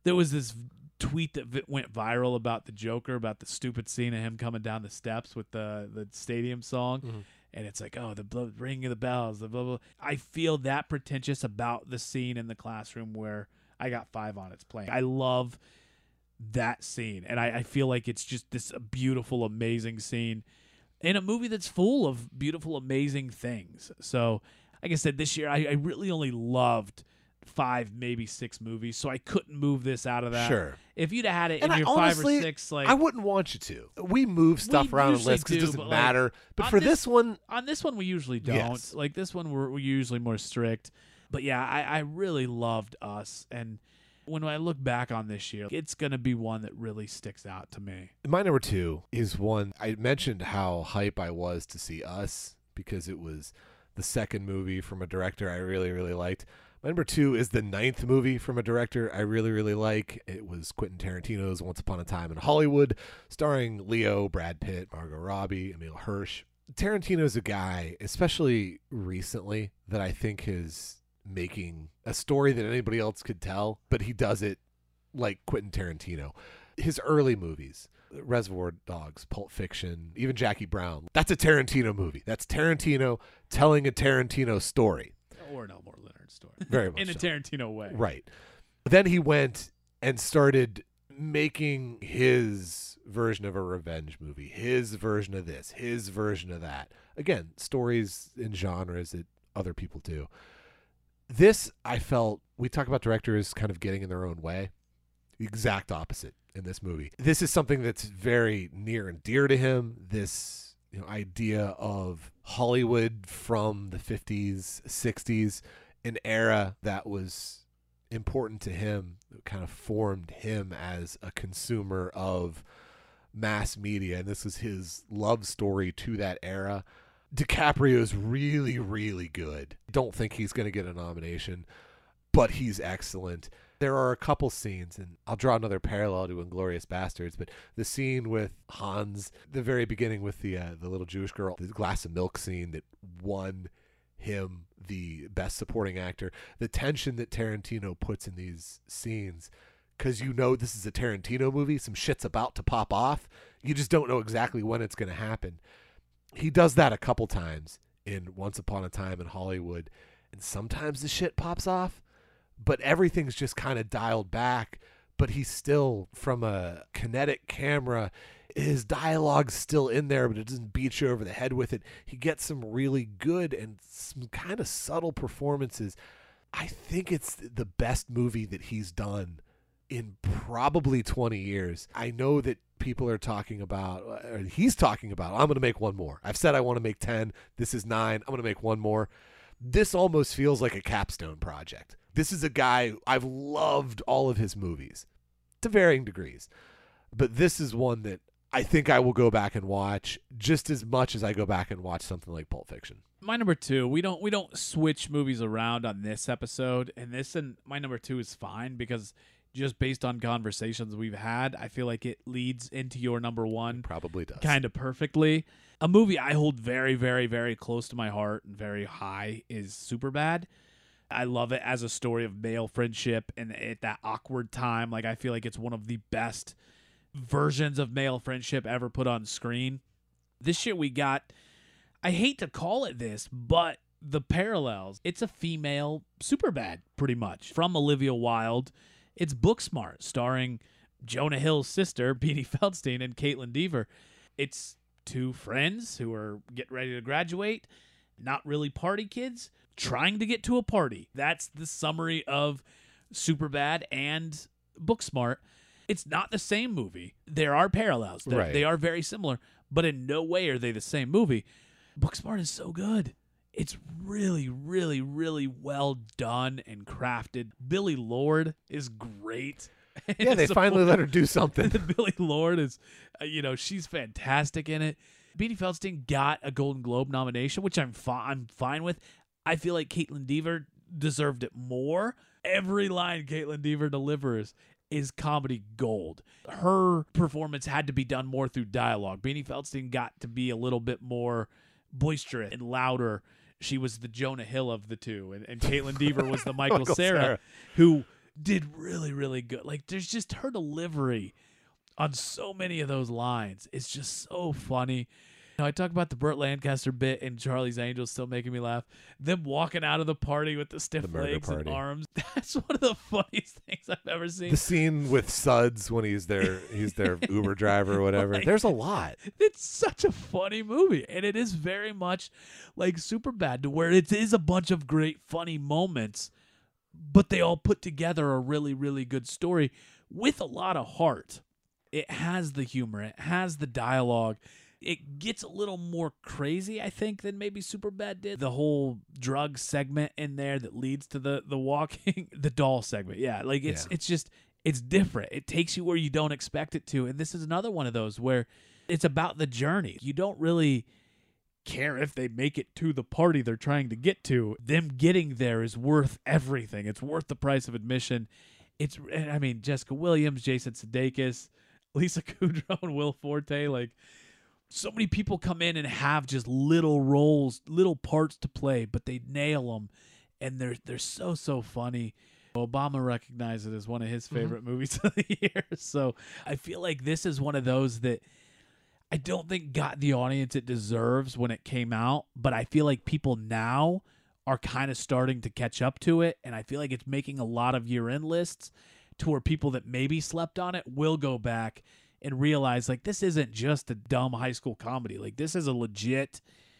there was this tweet that vi- went viral about the Joker, about the stupid scene of him coming down the steps with the the stadium song. Mm-hmm. And it's like, oh, the blah, ringing of the bells, the blah, blah. I feel that pretentious about the scene in the classroom where I got five on its playing. I love that scene. And I, I feel like it's just this beautiful, amazing scene in a movie that's full of beautiful, amazing things. So, like I said, this year, I, I really only loved five, maybe six movies, so I couldn't move this out of that. Sure. If you'd have had it And in I your honestly, five or six, like I wouldn't want you to. We move stuff We around on usually lists because it do, doesn't but, like, matter. But on for this- this one, on this one, we usually don't. Yes. Like this one, we're, we're usually more strict. But yeah, I, I really loved Us, and when I look back on this year, it's gonna be one that really sticks out to me. my number two is one I mentioned how hype I was to see Us because it was the second movie from a director I really, really liked. My number two is the ninth movie from a director I really, really like. It was Quentin Tarantino's Once Upon a Time in Hollywood, starring Leo, Brad Pitt, Margot Robbie, Emile Hirsch. Tarantino's a guy, especially recently, that I think is making a story that anybody else could tell, but he does it like Quentin Tarantino. His early movies, Reservoir Dogs, Pulp Fiction, even Jackie Brown, that's a Tarantino movie. That's Tarantino telling a Tarantino story. Or an Elmore Leonard story. Very much in a so. Tarantino way. Right. Then he went and started making his version of a revenge movie, his version of this, his version of that. Again, stories and genres that other people do. This, I felt, we talk about directors kind of getting in their own way. The exact opposite in this movie. This is something that's very near and dear to him. This, you know, idea of Hollywood from the fifties, sixties, an era that was important to him, kind of formed him as a consumer of mass media, and this was his love story to that era. DiCaprio is really, really good. Don't think he's going to get a nomination, but he's excellent. There are a couple scenes, and I'll draw another parallel to Inglourious Bastards, but the scene with Hans, the very beginning with the uh, the little Jewish girl, the glass of milk scene that won him the best supporting actor, the tension that Tarantino puts in these scenes, because you know this is a Tarantino movie, some shit's about to pop off, you just don't know exactly when it's going to happen. He does that a couple times in Once Upon a Time in Hollywood, and sometimes the shit pops off, but everything's just kind of dialed back, but he's still, from a kinetic camera, his dialogue's still in there, but it doesn't beat you over the head with it. He gets some really good and some kind of subtle performances. I think it's the best movie that he's done in probably twenty years. I know that people are talking about, or he's talking about, I'm going to make one more. I've said I want to make ten. This is nine. I'm going to make one more. This almost feels like a capstone project. This is a guy, I've loved all of his movies to varying degrees, but this is one that I think I will go back and watch just as much as I go back and watch something like Pulp Fiction. My number two, we don't we don't switch movies around on this episode, and this and my number two is fine because just based on conversations we've had, I feel like it leads into your number one Probably does. kind of perfectly. A movie I hold very, very, very close to my heart and very high is Superbad. I love it as a story of male friendship and at that awkward time. Like, I feel like it's one of the best versions of male friendship ever put on screen. This year we got, I hate to call it this, but the parallels. It's a female Superbad, pretty much, from Olivia Wilde. It's Booksmart, starring Jonah Hill's sister, Beanie Feldstein, and Caitlin Dever. It's two friends who are getting ready to graduate, not really party kids, trying to get to a party. That's the summary of Superbad and Booksmart. It's not the same movie. There are parallels. They're- Right. They are very similar, but in no way are they the same movie. Booksmart is so good. It's really, really, really well done and crafted. Billy Lord is great. Yeah, they As a finally let her woman. do something. Billy Lord is, uh, you know, she's fantastic in it. Beanie Feldstein got a Golden Globe nomination, which I'm fi- I'm fine with. I feel like Caitlin Dever deserved it more. Every line Caitlin Dever delivers is comedy gold. Her performance had to be done more through dialogue. Beanie Feldstein got to be a little bit more boisterous and louder. She was the Jonah Hill of the two, and, and Caitlin Dever was the Michael, Michael Cera, Cera. who did really, really good. Like, there's just her delivery on so many of those lines. It's just so funny. You know, I talk about the Burt Lancaster bit in Charlie's Angels still making me laugh. Them walking out of the party with the stiff The murder legs party. and arms. That's one of the funniest things I've ever seen. The scene with Suds when he's their he's their Uber driver or whatever. Like, There's a lot. It's such a funny movie, and it is very much like Superbad, to where it is a bunch of great funny moments, but they all put together a really, really good story with a lot of heart. It has the humor, it has the dialogue. It gets a little more crazy, I think, than maybe Superbad did. The whole drug segment in there that leads to the the walking, the doll segment. Yeah, like it's Yeah. it's just it's different. It takes you where you don't expect it to. And this is another one of those where it's about the journey. You don't really care if they make it to the party they're trying to get to. Them getting there is worth everything. It's worth the price of admission. It's, I mean, Jessica Williams, Jason Sudeikis, Lisa Kudrow, and Will Forte, like, so many people come in and have just little roles, little parts to play, but they nail them, and they're they're so so funny. Obama recognized it as one of his favorite mm-hmm. movies of the year, so I feel like this is one of those that I don't think got the audience it deserves when it came out, but I feel like people now are kind of starting to catch up to it, and I feel like it's making a lot of year-end lists to where people that maybe slept on it will go back and realize, like, this isn't just a dumb high school comedy. Like, this is a legit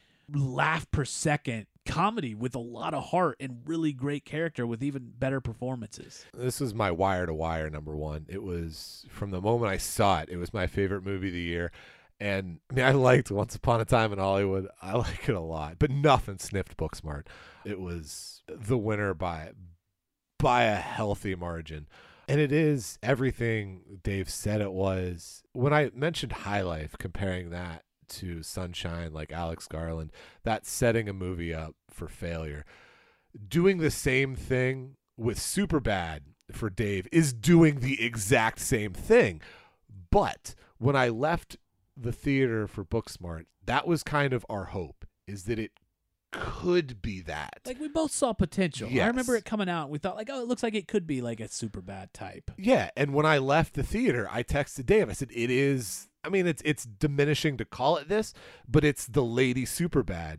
laugh per second comedy with a lot of heart and really great character with even better performances. This was my wire to wire number one. It was, from the moment I saw it, it was my favorite movie of the year. And I mean, I liked Once Upon a Time in Hollywood. I like it a lot, but nothing sniffed Booksmart. It was the winner by by a healthy margin. And it is everything Dave said it was. When I mentioned High Life, comparing that to Sunshine, like Alex Garland, that's setting a movie up for failure. Doing the same thing with Superbad for Dave is doing the exact same thing. But when I left the theater for Booksmart, that was kind of our hope, is that it could be that. Like, we both saw potential. Yes. I remember it coming out, and we thought, like, oh, it looks like it could be like a Superbad type. Yeah, and when I left the theater, I texted Dave. I said, it is, I mean, it's it's diminishing to call it this, but it's the Lady Superbad,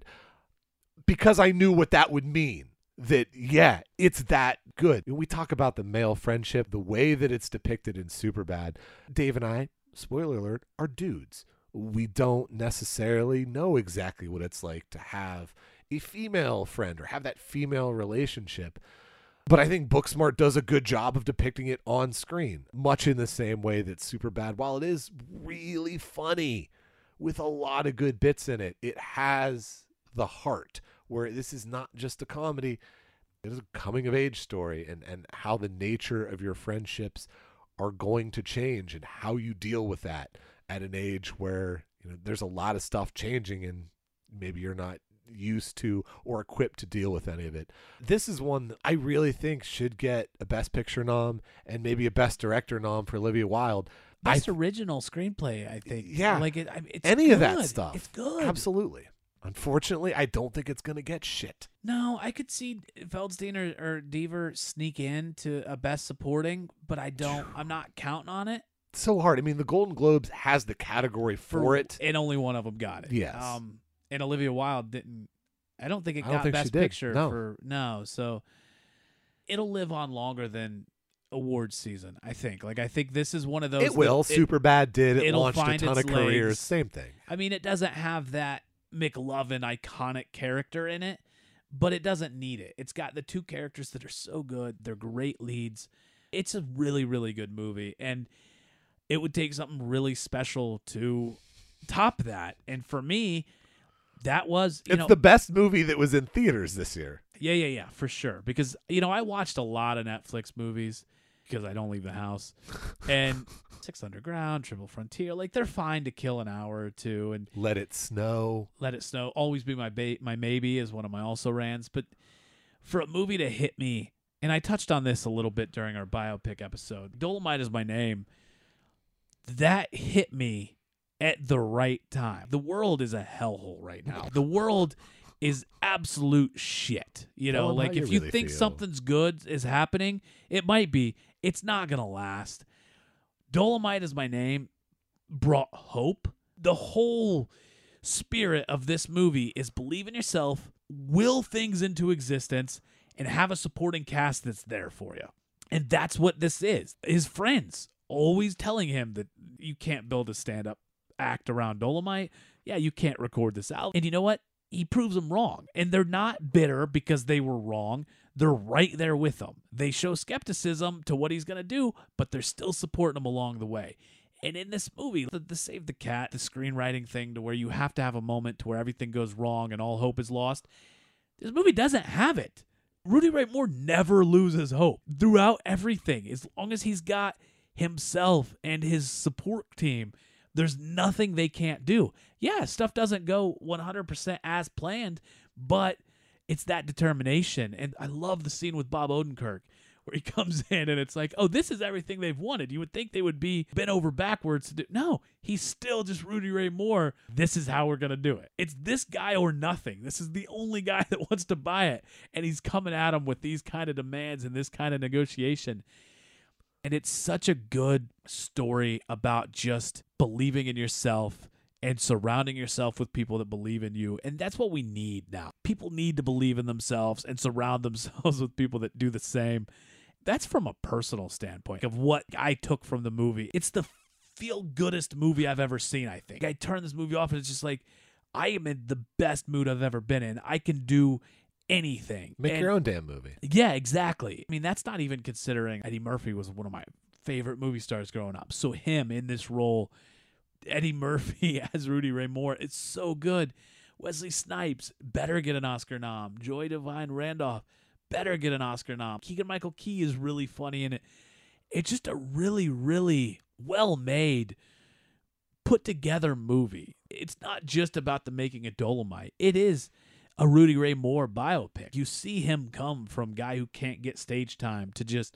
because I knew what that would mean. That, yeah, it's that good. And we talk about the male friendship, the way that it's depicted in Superbad. Dave and I, spoiler alert, are dudes. We don't necessarily know exactly what it's like to have a female friend or have that female relationship. But I think Booksmart does a good job of depicting it on screen, much in the same way that Superbad, while it is really funny with a lot of good bits in it, it has the heart, where this is not just a comedy. It is a coming-of-age story, and, and how the nature of your friendships are going to change and how you deal with that at an age where, you know, there's a lot of stuff changing and maybe you're not used to or equipped to deal with any of it. This is one that I really think should get a Best Picture nom and maybe a Best Director nom for Olivia Wilde. Best I, original screenplay, I think. Yeah. Like, it, I, it's any good. of that stuff. It's good. Absolutely. Unfortunately, I don't think it's going to get shit. No, I could see Feldstein or, or Deaver sneak in to a Best Supporting, but I don't. I'm not counting on it. It's so hard. I mean, the Golden Globes has the category for, for it, and only one of them got it. Yes. Um, and Olivia Wilde didn't. I don't think it I don't got think Best she did. Picture No. for no. So it'll live on longer than awards season, I think. Like, I think this is one of those. It will. That, Superbad did. It it'll launched a find ton of its careers. legs. Same thing. I mean, it doesn't have that McLovin iconic character in it, but it doesn't need it. It's got the two characters that are so good. They're great leads. It's a really, really good movie, and it would take something really special to top that. And for me, that was, you it's know, the best movie that was in theaters this year. Yeah, yeah, yeah, for sure. Because, you know, I watched a lot of Netflix movies because I don't leave the house. And Six Underground, Triple Frontier, like, they're fine to kill an hour or two. And Let It Snow. Let It Snow, Always Be My ba- My Maybe is one of my also rans. But for a movie to hit me, and I touched on this a little bit during our biopic episode, Dolomite Is My Name, that hit me at the right time. The world is a hellhole right now. The world is absolute shit. You know, Tell 'em like how if you you really think feel. something's good is happening, it might be. It's not going to last. Dolomite Is My Name brought hope. The whole spirit of this movie is believe in yourself, will things into existence, and have a supporting cast that's there for you. And that's what this is. His friends always telling him that you can't build a stand-up act around Dolomite. Yeah, you can't record this album. And you know what? He proves them wrong. And they're not bitter because they were wrong. They're right there with him. They show skepticism to what he's going to do, but they're still supporting him along the way. And in this movie, the, the Save the Cat, the screenwriting thing to where you have to have a moment to where everything goes wrong and all hope is lost, this movie doesn't have it. Rudy Ray Moore never loses hope throughout everything. As long as he's got himself and his support team, there's nothing they can't do. Yeah, stuff doesn't go one hundred percent as planned, but it's that determination. And I love the scene with Bob Odenkirk where he comes in and it's like, oh, this is everything they've wanted. You would think they would be bent over backwards to do. No, he's still just Rudy Ray Moore. This is how we're going to do it. It's this guy or nothing. This is the only guy that wants to buy it. And he's coming at him with these kind of demands and this kind of negotiation. And it's such a good story about just believing in yourself and surrounding yourself with people that believe in you. And that's what we need now. People need to believe in themselves and surround themselves with people that do the same. That's from a personal standpoint of what I took from the movie. It's the feel-goodest movie I've ever seen, I think. I turn this movie off and it's just like, I am in the best mood I've ever been in. I can do anything. Make And- your own damn movie. Yeah, exactly. I mean, that's not even considering Eddie Murphy was one of my favorite movie stars growing up. So him in this role, Eddie Murphy as Rudy Ray Moore, it's so good. Wesley Snipes better get an Oscar nom. Joy Divine Randolph better get an Oscar nom. Keegan-Michael Key is really funny in it. It's just a really, really well-made, put-together movie. It's not just about the making of Dolomite. It is a Rudy Ray Moore biopic. You see him come from guy who can't get stage time to just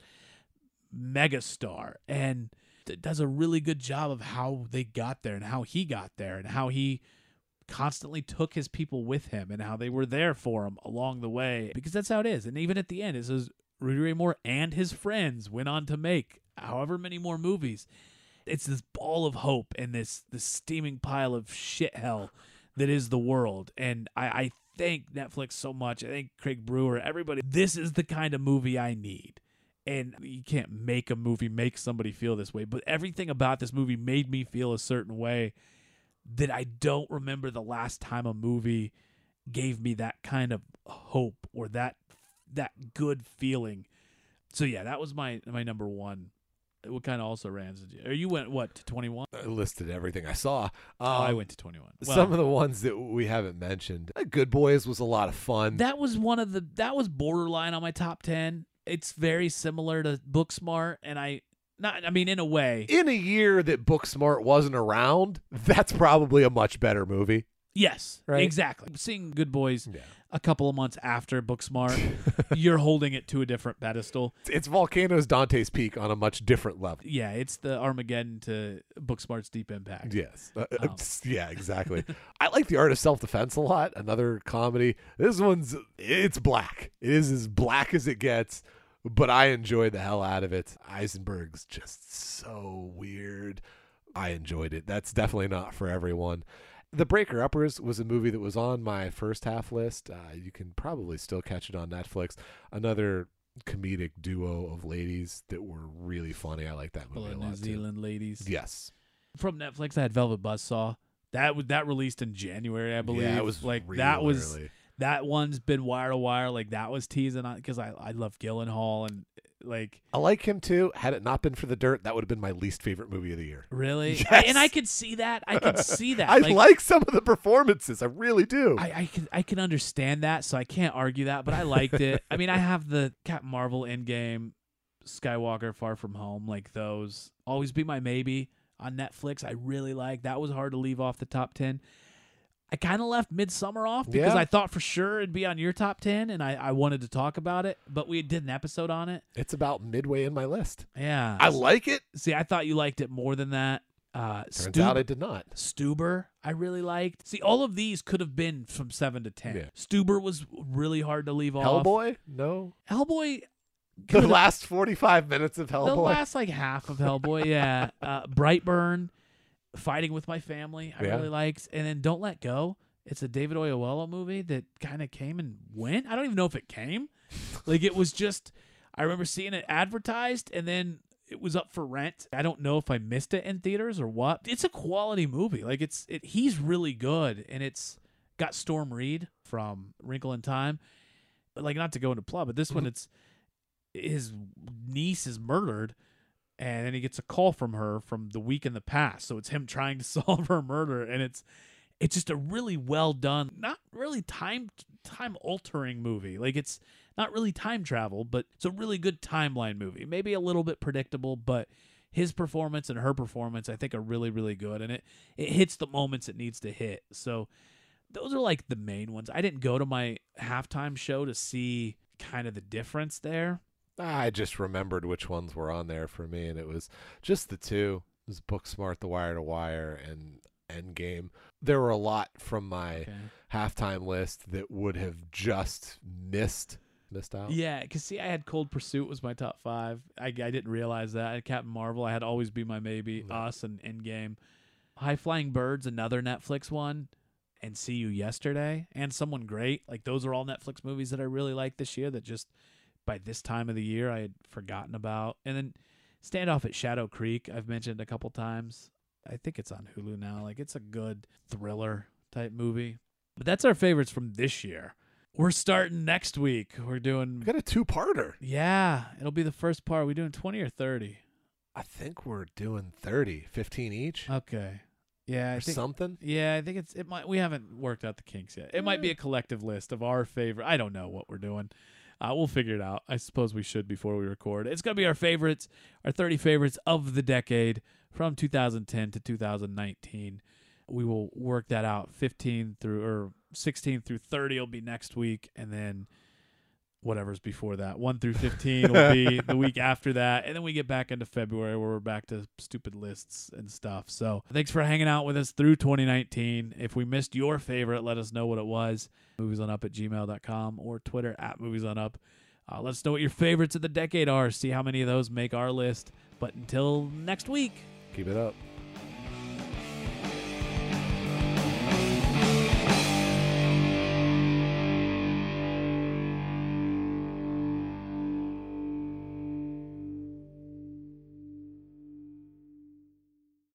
megastar, and it does a really good job of how they got there and how he got there and how he constantly took his people with him and how they were there for him along the way, because that's how it is. And even at the end, it says Rudy Ray Moore and his friends went on to make however many more movies. It's this ball of hope and this this steaming pile of shit hell that is the world. And I, I thank Netflix so much. I thank Craig Brewer, everybody. This is the kind of movie I need. And you can't make a movie make somebody feel this way, but everything about this movie made me feel a certain way that I don't remember the last time a movie gave me that kind of hope or that that good feeling. So yeah, that was my my number one. What kind of also rans did you? Or you went what to twenty-one? I listed everything I saw. Um, Oh, I went to twenty-one. Well, some of the ones that we haven't mentioned. Uh, Good Boys was a lot of fun. that was one of the that was borderline on my top ten. It's very similar to Booksmart, and I not I mean in a way. In a year that Booksmart wasn't around, that's probably a much better movie. Yes, Right? exactly. Seeing Good Boys Yeah. a couple of months after Booksmart, you're holding it to a different pedestal. It's Volcano's Dante's Peak on a much different level. Yeah, it's the Armageddon to Booksmart's Deep Impact. Yes. Uh, Um. Yeah, exactly. I like The Art of Self-Defense a lot. Another comedy. This one's, it's black. It is as black as it gets, but I enjoyed the hell out of it. Eisenberg's just so weird. I enjoyed it. That's definitely not for everyone. The Breaker Uppers was a movie that was on my first half list. Uh, you can probably still catch it on Netflix. Another comedic duo of ladies that were really funny. I like that Couple movie a of lot New Zealand ladies. too. Yes. From Netflix, I had Velvet Buzzsaw. That was that released in January, I believe. Yeah, it was like real that was early. that one's been wire to wire. Like that was teasing on because I I love Gyllenhaal and like I like him too. Had it not been for The Dirt, that would have been my least favorite movie of the year. really, Yes. I- and I could see that. I could see that. I like, some of the performances. I really do. I, I can I can understand that, so I can't argue that. But I liked it. I mean, I have the Captain Marvel, Endgame, Skywalker, Far From Home, like those. Always Be My Maybe on Netflix. I really like that. Was hard to leave off the top ten. I kind of left Midsummer off because Yeah. I thought for sure it'd be on your top ten, and I, I wanted to talk about it, but we did an episode on it. It's about midway in my list. Yeah, I like it. See, I thought you liked it more than that. Uh, Turns Stu- out I did not. Stuber, I really liked. See, all of these could have been from seven to ten. Yeah. Stuber was really hard to leave off. Hellboy? No. Hellboy. The could've- last forty-five minutes of The Hellboy. last like half of Hellboy, yeah. Uh, Brightburn, Fighting with My Family, I Yeah. really liked, and then Don't Let Go. It's a David Oyelowo movie that kind of came and went. I don't even know if it came. Like it was just. I remember seeing it advertised, and then it was up for rent. I don't know if I missed it in theaters or what. It's a quality movie. Like it's it. He's really good, and it's got Storm Reed from Wrinkle in Time. But like not to go into plot, but this one it's. His niece is murdered, and then he gets a call from her from the week in the past. So it's him trying to solve her murder, and it's it's just a really well done, not really time time altering movie. Like it's not really time travel, but it's a really good timeline movie. Maybe a little bit predictable, but his performance and her performance, I think, are really really good, and it it hits the moments it needs to hit. So those are like the main ones. I didn't go to my halftime show to see kind of the difference there. I just remembered which ones were on there for me, and it was just the two. It was Booksmart, The Wire to Wire, and Endgame. There were a lot from my Okay. halftime list that would have just missed missed out. Yeah, because see, I had Cold Pursuit was my top five. I, I didn't realize that. I had Captain Marvel. I had Always Be My Maybe, No. Us, and Endgame. High Flying Birds, another Netflix one, and See You Yesterday, and Someone Great. Like those are all Netflix movies that I really liked this year that just by this time of the year I had forgotten about. And then Standoff at Shadow Creek, I've mentioned a couple times. I think it's on Hulu now. Like it's a good thriller type movie. But that's our favorites from this year. We're starting next week. We're doing We got a two-parter. yeah, it'll be the first part. Are we doing twenty or thirty? I think we're doing thirty, fifteen each Okay. Yeah, I or think something. yeah, I think it's it might we haven't worked out the kinks yet. It might be a collective list of our favorite. I don't know what we're doing. Uh, we'll figure it out. I suppose we should before we record. It's going to be our favorites, our thirty favorites of the decade from two thousand ten to two thousand nineteen. We will work that out. fifteen through or sixteen through thirty will be next week, and then whatever's before that, one through fifteen will be the week after that, and then we get back into February where we're back to stupid lists and stuff. So thanks for hanging out with us through twenty nineteen. If we missed your favorite, let us know what it was. Moviesonup at gmail dot com or Twitter at moviesonup. Uh, let us know what your favorites of the decade are. See how many of those make our list. But until next week. Keep it up.